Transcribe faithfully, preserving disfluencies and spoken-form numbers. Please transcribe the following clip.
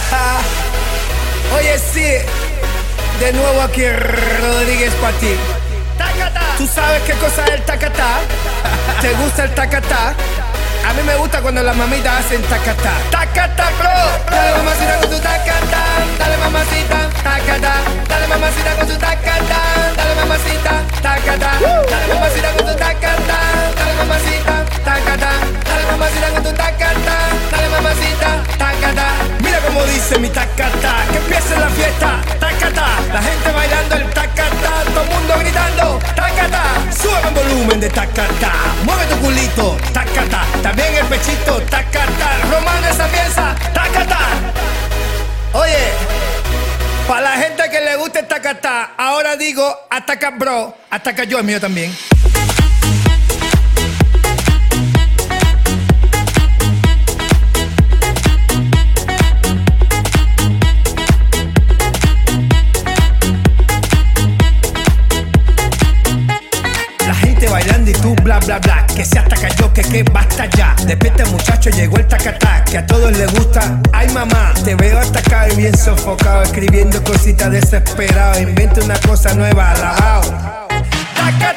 Oye, sí, de nuevo aquí Rodríguez para ti. ¿Tú sabes qué cosa es el tacatá? ¿Te gusta el tacatá? A mí me gusta cuando las mamitas hacen tacatá. Tacatá, bro. Dale mamacita con tu tacatá. Dale mamacita, tacatá. Dale mamacita con tu tacatá. Dale mamacita, tacatá. Dale mamacita con tu tacatá. Dale mamacita, tacatá. Dale mamacita con tu tacatá. Dale mamacita, tacatá. Mira cómo dice mi tacatá. Que empiece la fiesta, tacatá. La gente bailando el tacatá. Todo el mundo gritando, tacatá. Sube el volumen de tacatá. Mueve tu culito, tacatá. También el pechito, tacatá. Romano esa pieza, tacatá. Oye, para la gente que le guste el tacatá, ahora digo ataca bro, ataca yo, el mío también. Bailando y tú bla bla bla, que se ataca yo, que que basta ya. Despierta muchacho, llegó el tacatá, que a todos les gusta. Ay mamá, te veo atacado y bien sofocado, escribiendo cositas desesperado. Inventa una cosa nueva, alabao.